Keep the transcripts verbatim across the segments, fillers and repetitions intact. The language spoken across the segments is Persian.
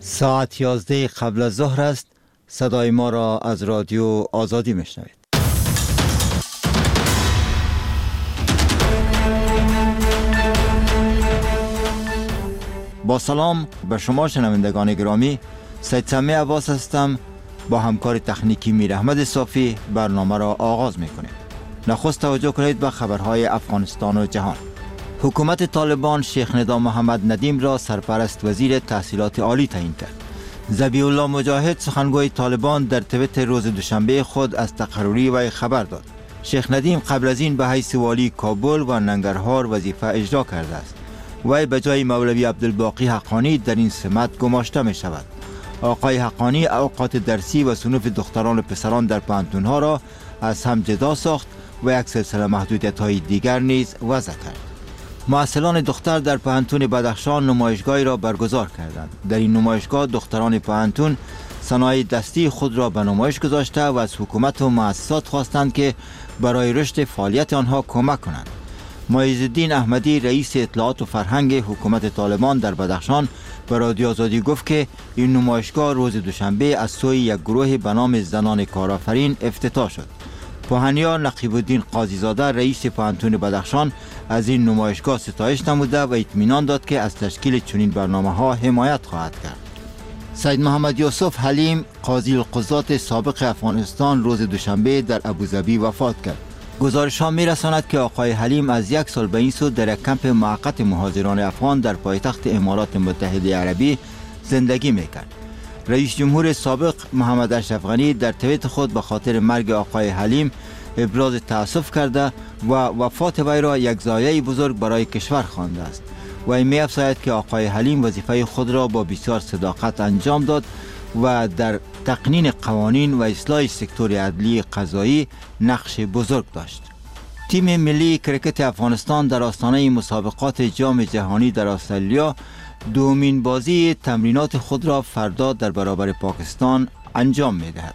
ساعت یازده قبل از ظهر است. صدای ما را از رادیو آزادی میشنوید. با سلام به شما شنوندگان گرامی، سید سمی عباس هستم. با همکار تکنیکی میر احمد صافی برنامه را آغاز میکنیم. نخست توجه کنید به خبرهای افغانستان و جهان. حکومت طالبان شیخ ندام محمد ندیم را سرپرست وزیر تحصیلات عالی تعیین کرد. ذبیح الله مجاهد سخنگوی طالبان در توییتر روز دوشنبه خود از تقرری وی خبر داد. شیخ ندیم قبل از این به حیث والی کابل و ننگرهار وظیفه اجرا کرده است. وی به جای مولوی عبدالباقی حقانی در این سمت گماشته می شود. آقای حقانی اوقات درسی و صنوف دختران و پسران در پانتونها را از هم جدا ساخت و یک سلسله محدودیت های دیگر نیز وضع کرد. محصلان دختر در پانتون بدخشان نمایشگاهی را برگزار کردند. در این نمایشگاه دختران پانتون صنایع دستی خود را به نمایش گذاشته و از حکومت و مؤسسات خواستند که برای رشد فعالیت آنها کمک کنند. معیز الدین احمدی رئیس اطلاعات و فرهنگ حکومت طالبان در بدخشان به رادیو آزادی گفت که این نمایشگاه روز دوشنبه از سوی یک گروه به نام زنان کارآفرین افتتاح شد. پوهنیار نقیب الدین قاضی زاده رئیس پانتون بدخشان از این نمایشگاه ستایش نموده و اطمینان داد که از تشکیل چنین برنامه‌ها حمایت خواهد کرد. سید محمد یوسف حلیم قاضی القضات سابق افغانستان روز دوشنبه در ابوظبی وفات کرد. گزارش ها می رساند که آقای حلیم از یک سال به این سو در یک کمپ موقت مهاجران افغان در پایتخت امارات متحده عربی زندگی می کرد. رئیس جمهور سابق محمد اشرف غنی در توییت خود به خاطر مرگ آقای حلیم ابراز تأسف کرده و وفات وی را یک ضایعه بزرگ برای کشور خوانده است. وی می افزاید که آقای حلیم وظیفه خود را با بسیار صداقت انجام داد و در تقنین قوانین و اصلاح سکتور عدلی قضایی نقش بزرگ داشت. تیم ملی کرکت افغانستان در آستانه مسابقات جام جهانی در استرالیا دومین بازی تمرینات خود را فردا در برابر پاکستان انجام می دهد.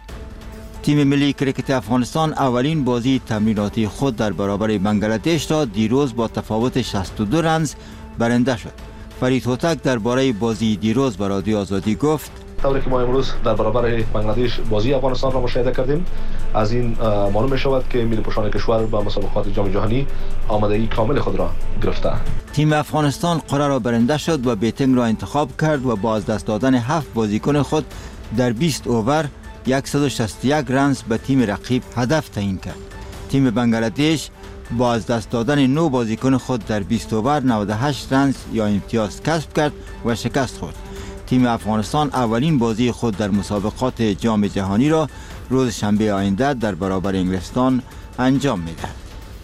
تیم ملی کرکت افغانستان اولین بازی تمریناتی خود در برابر بنگلادش را دیروز با تفاوت شصت و دو رنز برنده شد. فرید هوتک درباره بازی دیروز به رادیو آزادی گفت: طوری که ما امروز در برابر بنگلادش بازی افغانستان را مشاهده کردیم، از این معلوم می شود که ملی پوشان کشور به مسابقات جام جهانی آمادگی کامل خود را گرفته. تیم افغانستان قرعه را برنده شد و بیتینگ را انتخاب کرد و با از دست دادن هفت بازیکن خود در بیست اوور صد و شصت و یک رنز به تیم رقیب هدف تعیین کرد. تیم بنگلادش با از دست دادن نه بازیکن خود در بیست اوور نود و هشت رنز یا امتیاز کسب کرد و شکست خورد. تیم افغانستان اولین بازی خود در مسابقات جام جهانی را روز شنبه آینده در برابر انگلستان انجام می‌دهد.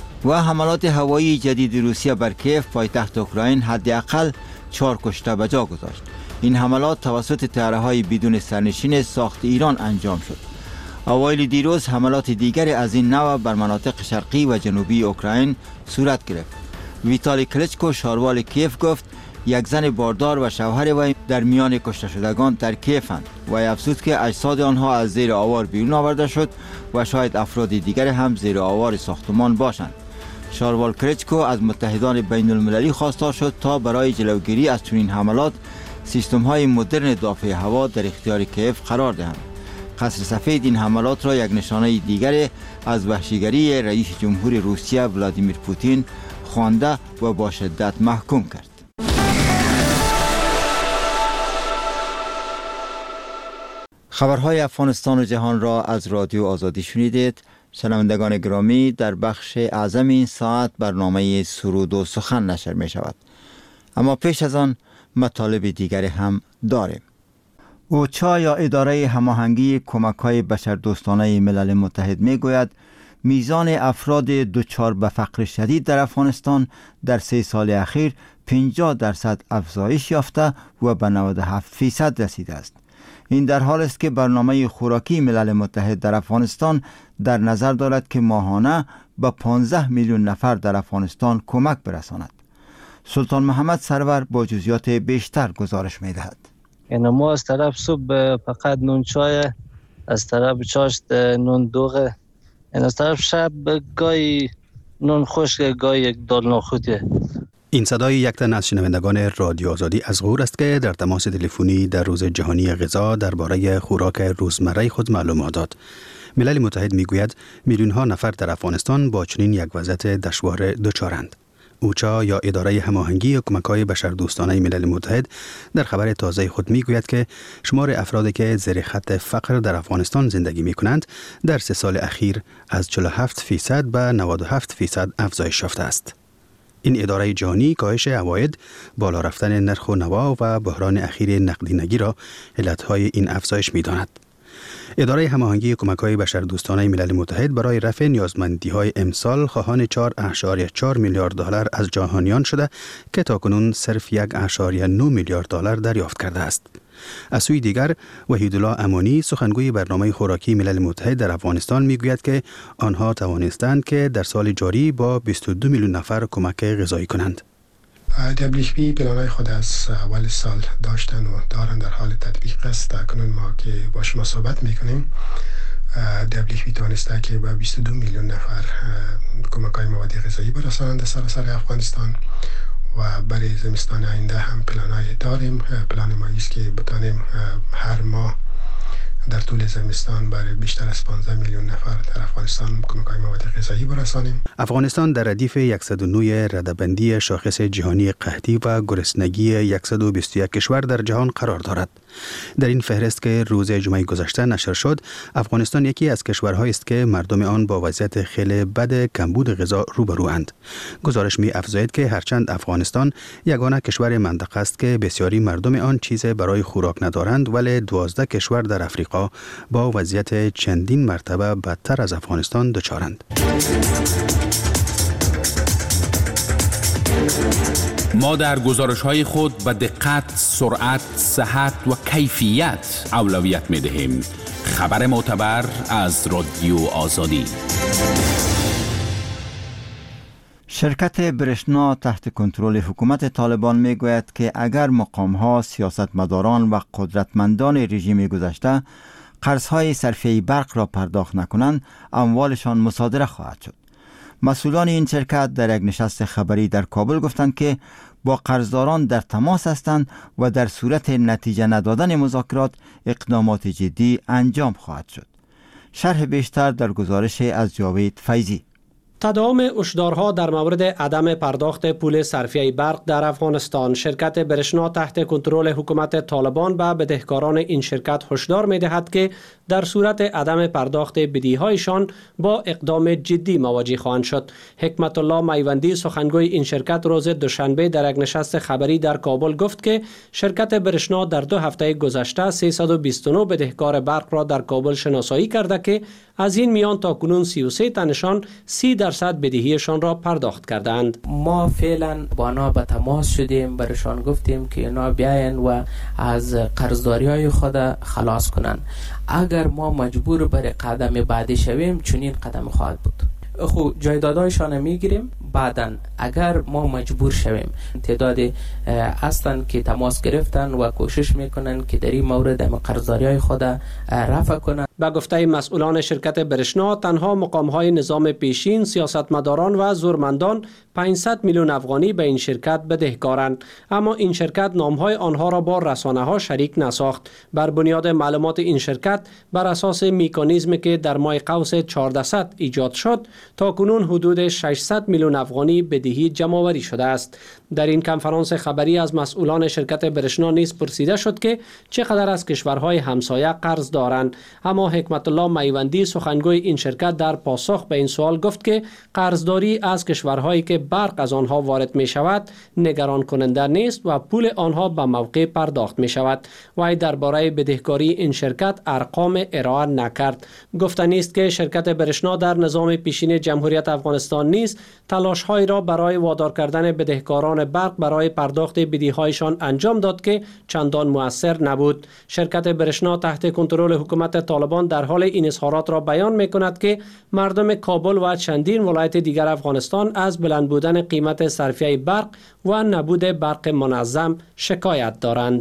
و حملات هوایی جدید روسیه بر کیف پایتخت اوکراین حداقل چهار کشته به جا گذاشت. این حملات توسط طیاره‌های بدون سرنشین ساخت ایران انجام شد. اوایل دیروز حملات دیگر از این نوع بر مناطق شرقی و جنوبی اوکراین صورت گرفت. ویتالی کلچکو شاروال کیف گفت یک زن باردار و شوهر وی در میان کشته شدگان در کیفند و افزود که اجساد آنها از زیر آوار بیرون آورده شد و شاید افراد دیگر هم زیر آوار ساختمان باشند. شاروال کلچکو از متحدان بین المللی خواستار شد تا برای جلوگیری از چنین حملات سیستم های مدرن دافع هوا در اختیار کیف قرار دهند. قصر سفید این حملات را یک نشانه دیگر از وحشیگری رئیس جمهور روسیه ولادیمیر پوتین خوانده و با شدت محکوم کرد. خبرهای افغانستان و جهان را از رادیو آزادی شنیدید. شنوندگان گرامی، در بخش اعظم این ساعت برنامه سرود و سخن نشر می شود، اما پیش از آن مطالب دیگر هم داریم. اوچا یا اداره هماهنگی کمک‌های بشردوستانه ملل متحد می گوید میزان افراد دچار به فقر شدید در افغانستان در سه سال اخیر پنجاه درصد افزایش یافته و به نود و هفت فیصد رسیده است. این در حال است که برنامه خوراکی ملل متحد در افغانستان در نظر دارد که ماهانه به پانزده میلیون نفر در افغانستان کمک برساند. سلطان محمد سرور با جزئیات بیشتر گزارش می دهد. یعنی ما از طرف صبح فقط نون چای، از طرف چاشت نون دوغه، یعنی از طرف شب گاهی نون خشک، گاهی یک دال نخودیه. این صدای یک تن از شنوندگان رادیو آزادی از غور است که در تماس تلفنی در روز جهانی غذا درباره خوراک روزمره خود معلومات داد. ملل متحد میگوید میلیون ها نفر در افغانستان با چنین یک وضعیت دشوار دچارند. اوچا یا اداره هماهنگی کمک‌های بشردوستانه ملل متحد در خبر تازه خود میگوید که شمار افرادی که زیر خط فقر در افغانستان زندگی میکنند در سه سال اخیر از چهل و هفت فیصد به نود و هفت فیصد افزایش یافته است. این اداره جهانی کاهش عواید، بالا رفتن نرخ و نوا و بحران اخیر نقدینگی را علتهای این افزایش می‌داند. اداره هماهنگی کمک‌های بشردوستانه ملل متحد برای رفع نیازمندی‌های امسال خواهان چهار اشاریه چهار میلیارد دلار از جهانیان شده که تاکنون صرف یک اشاریه نه میلیارد دلار دریافت کرده است. از سوی دیگر وحیدالله امانی سخنگوی برنامه خوراکی ملل متحد در افغانستان میگوید که آنها توانستند که در سال جاری با بیست و دو میلیون نفر کمک غذایی کنند. دبلیو اف پی پلانای خود از اول سال داشتن و دارن در حال تطبیق است. کنون ما که با شما صحبت میکنیم دبلیو اف پی توانسته که با بیست و دو میلیون نفر کمک‌های مواد غذایی برسانند سراسر افغانستان و برای زمستان آینده هم پلانای داریم. پلان ما است که بتانیم هر ماه در طول زمستان برای بیشتر از پانزده میلیون نفر در افغانستان کمک‌های مواد غذایی برسانیم. افغانستان در ردیف صد و نه رده‌بندی شاخص جهانی قحطی و گرسنگی صد و بیست و یک کشور در جهان قرار دارد. در این فهرست که روز جمعه گذشته نشر شد، افغانستان یکی از کشورهایی است که مردم آن با وضعیت خیلی بد کمبود غذا روبروند. گزارش می افزاید که هرچند افغانستان یگانه کشور منطقه است که بسیاری مردم آن چیز برای خوراک ندارند، ولی دوازده کشور در افریقا با وضعیت چندین مرتبه بدتر از افغانستان دچارند. ما در گزارش‌های خود به دقت، سرعت، صحت و کیفیت اولویت می‌دهیم. خبر معتبر از رادیو آزادی. شرکت برشنا تحت کنترل حکومت طالبان میگوید که اگر مقام‌ها، سیاستمداران و قدرتمندان رژیم گذشته قرض‌های صرفه برق را پرداخت نکنند، اموالشان مصادره خواهد شد. مسئولان این شرکت در یک نشست خبری در کابل گفتند که با قرضداران در تماس هستند و در صورت نتیجه ندادن مذاکرات اقدامات جدی انجام خواهد شد. شرح بیشتر در گزارش از جاوید فیضی. تداوم هشدارها در مورد عدم پرداخت پول صرفه برق در افغانستان، شرکت برشنا تحت کنترل حکومت طالبان به بدهکاران این شرکت هشدار می‌دهد که در صورت عدم پرداخت بدهی‌هایشان با اقدام جدی مواجه خواهند شد. حکمت الله میوندی سخنگوی این شرکت روز دوشنبه در یک نشست خبری در کابل گفت که شرکت برشنا در دو هفته گذشته سیصد و بیست و نه بدهکار برق را در کابل شناسایی کرده که از این میان تاکنون سی و سه تنشان سی درصد بدهیشان را پرداخت کردند. ما فعلا با آنها به تماس شدیم، برشان گفتیم که اینا بیاین و از قرضداری‌های خود خلاص کنند. اگر ما مجبور بر قدم بعدی شویم چنین قدم خواهد بود. خب جایدادهایشان میگیریم، بعداً اگر ما مجبور شویم تعدادی هستند که تماس گرفتن و کوشش میکنن که در این مورد قرضداری‌های خود رفع کنند. به گفته مسئولان شرکت برشنا، تنها مقام‌های نظام پیشین، سیاستمداران و زورمندان پانصد میلیون افغانی به این شرکت بدهکارند، اما این شرکت نام‌های آنها را با رسانه‌ها شریک نساخت. بر بنیاد معلومات این شرکت بر اساس مکانیزمی که در ماه قوس چهارصد ایجاد شد، تا کنون حدود ششصد میلیون افغانی بدهی جمع‌آوری شده است. در این کنفرانس خبری از مسئولان شرکت برشنا نیز پرسیده شد که چقدر از کشورهای همسایه قرض دارند، اما حکمت الله میوندی سخنگوی این شرکت در پاسخ به این سوال گفت که قرضداری از کشورهایی که برق از آنها وارد می شود نگران کننده نیست و پول آنها به موقع پرداخت می شود. و درباره بدهکاری این شرکت ارقام ارائه نکرد. گفتنی است که شرکت برشنا در نظام پیشین جمهوریت افغانستان نیز تلاش‌هایی را برای وادار کردن بدهکاران برق برای پرداخت بدهی‌هایشان انجام داد که چندان مؤثر نبود. شرکت برشنا تحت کنترل حکومت طالبان در حال این اظهارات را بیان می‌کند که مردم کابل و چندین ولایت دیگر افغانستان از بلند بودن قیمت صرفه برق و نبود برق منظم شکایت دارند.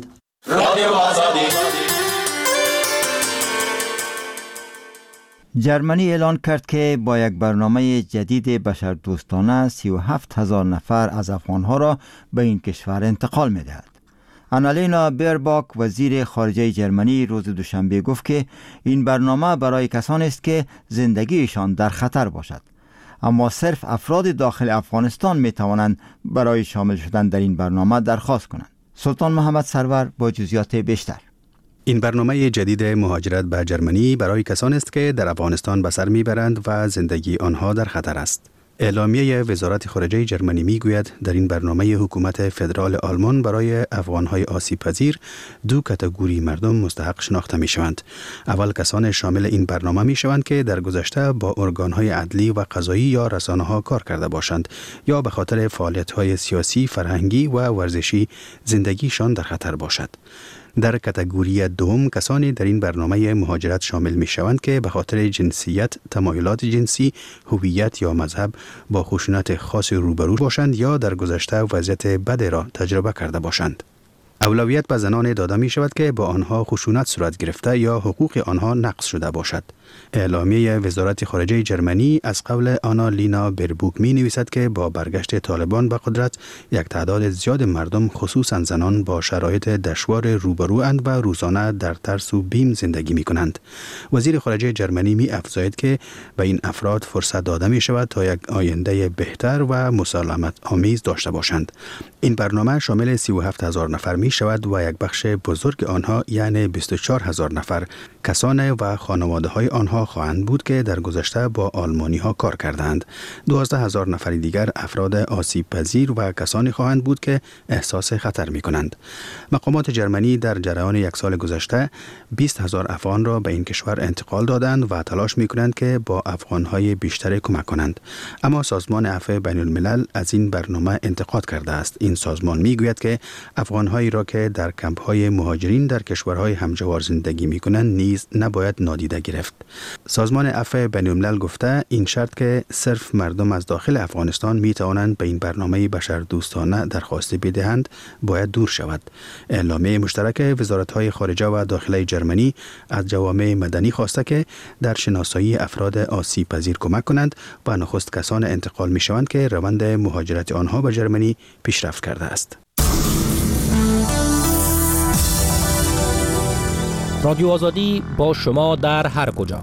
جرمنی اعلان کرد که با یک برنامه جدید بشردوستانه سی و هفت هزار نفر از افغانها را به این کشور انتقال می دهد. آنالینا بیرباک وزیر خارجه جرمنی روز دوشنبه گفت که این برنامه برای کسانی است که زندگیشان در خطر باشد، اما صرف افراد داخل افغانستان می توانند برای شامل شدن در این برنامه درخواست کنند. سلطان محمد سرور با جزئیات بیشتر. این برنامه جدید مهاجرت به جرمنی برای کسانی است که در افغانستان به سر میبرند و زندگی آنها در خطر است. اعلامیه وزارت خارجه جرمنی میگوید در این برنامه حکومت فدرال آلمان برای افغانهای آسیب پذیر دو کاتگوری مردم مستحق شناخته می شوند. اول کسان شامل این برنامه می شوند که در گذشته با ارگانهای عدلی و قضایی یا رسانه‌ها کار کرده باشند یا به خاطر فعالیت‌های سیاسی، فرهنگی و ورزشی زندگیشان در خطر باشد. در کاتگوری دوم کسانی در این برنامه مهاجرت شامل می شوند که به خاطر جنسیت، تمایلات جنسی، هویت یا مذهب با خشونت خاص روبرو باشند یا در گذشته وضعیت بد را تجربه کرده باشند. اولویت به زنان داده می شود که با آنها خشونت صورت گرفته یا حقوق آنها نقض شده باشد. اعلامیه وزارت خارجه جرمنی از قول آنالینا بیرباک می نویسد که با برگشت طالبان به قدرت یک تعداد زیاد مردم خصوصا زنان با شرایط دشوار روبروند و روزانه در ترس و بیم زندگی می کنند. وزیر خارجه جرمنی می افزاید که به این افراد فرصت داده می شود تا یک آینده بهتر و مسالمت آمیز داشته باشند. این برنامه شامل سی و هفت هزار نفر می شود و یک بخش بزرگ آنها یعنی بیست و چهار هزار نفر کسان و خانواده های آنها خواهند بود که در گذشته با آلمانی ها کار کردند. دوازده هزار نفر دیگر افراد آسیب پذیر و کسانی خواهند بود که احساس خطر می کنند. مقامات جرمنی در جریان یک سال گذشته بیست هزار افغان را به این کشور انتقال دادند و تلاش می کنند که با افغان های بیشتر کمک کنند. اما سازمان عفو بین الملل از این برنامه انتقاد کرده است. این سازمان می گوید که افغان هایی را که در کمپ های مهاجرین در کشورهای همجوار زندگی می کنند نیز نباید نادیده گرفت. سازمان عفو بین الملل گفته این شرط که صرف مردم از داخل افغانستان می توانند به این برنامه بشردوستانه درخواست بدهند باید دور شود. اعلامیه مشترک وزارت‌های خارجه و داخله جرمنی از جوامع مدنی خواسته که در شناسایی افراد آسیب پذیر کمک کنند و نخست کسان انتقال می شوند که روند مهاجرت آنها به جرمنی پیشرفت کرده است. رادیو آزادی با شما در هر کجا.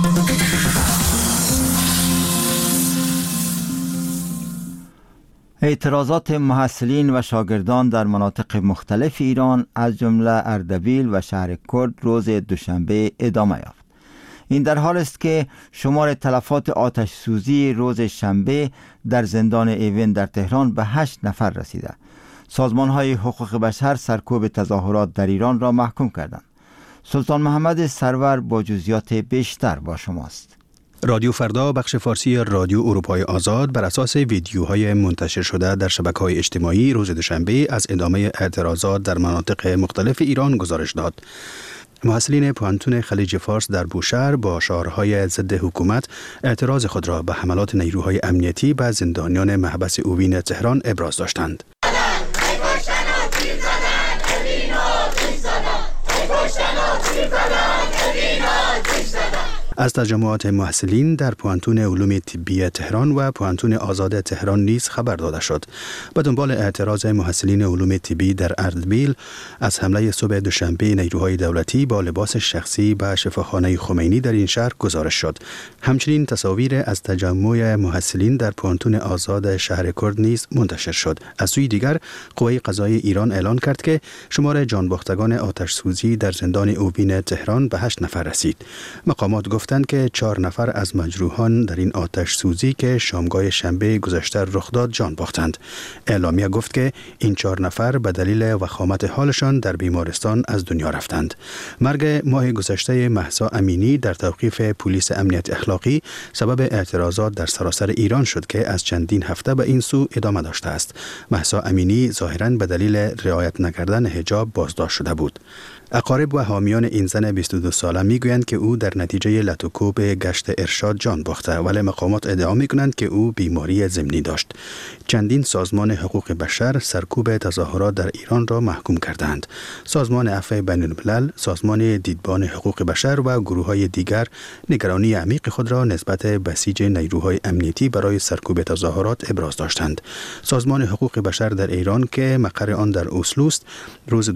اعتراضات محصلین و شاگردان در مناطق مختلف ایران از جمله اردبیل و شهر کرد روز دوشنبه ادامه یافت. این در حال است که شمار تلفات آتش سوزی روز شنبه در زندان ایوین در تهران به هشت نفر رسیده. سازمان‌های حقوق بشر سرکوب تظاهرات در ایران را محکوم کردند. سلطان محمد سرور با جزئیات بیشتر با شماست. رادیو فردا بخش فارسی رادیو اروپای آزاد بر اساس ویدیوهای منتشر شده در شبکه‌های اجتماعی روز دوشنبه از ادامه اعتراضات در مناطق مختلف ایران گزارش داد. محصلین پوهنتون خلیج فارس در بوشهر با شعارهای ضد حکومت اعتراض خود را به حملات نیروهای امنیتی به زندانیان محبس اوین تهران ابراز داشتند. از تجمعات محصلین در پوهنتون علوم طبی تهران و پوهنتون آزاد تهران نیز خبر داده شد. به دنبال اعتراض محصلین علوم طبی در اردبیل از حمله صبح دوشنبه نیروهای دولتی با لباس شخصی به شفاخانه خمینی در این شهر گزارش شد. همچنین تصاویر از تجمع محصلین در پوهنتون آزاد شهر کرد نیز منتشر شد. از سوی دیگر قوه قضایی ایران اعلان کرد که شمار جانباختگان آتش سوزی در زندان اوین تهران به هشت نفر رسید. مقامات گفتند که چهار نفر از مجروحان در این آتش سوزی که شامگاه شنبه گذشته رخ داد جان باختند. اعلامیه گفت که این چهار نفر به دلیل وخامت حالشان در بیمارستان از دنیا رفتند. مرگ ماه گذشته مهسا امینی در توقیف پلیس امنیت اخلاقی سبب اعتراضات در سراسر ایران شد که از چندین هفته به این سو ادامه داشته است. مهسا امینی ظاهراً به دلیل رعایت نکردن حجاب بازداشت شده بود. اقارب و حامیان این زن بیست و دو ساله میگویند که او در نتیجه لطوکوب گشت ارشاد جان باخته، ولی مقامات ادعا میکنند که او بیماری ضمنی داشت. چندین سازمان حقوق بشر سرکوب تظاهرات در ایران را محکوم کردند. سازمان عفو بین الملل، سازمان دیدبان حقوق بشر و گروه‌های دیگر نگرانی عمیق خود را نسبت بسیج نیروهای امنیتی برای سرکوب تظاهرات ابراز داشتند. سازمان حقوق بشر در ایران که مقر آن در اسلو است، روز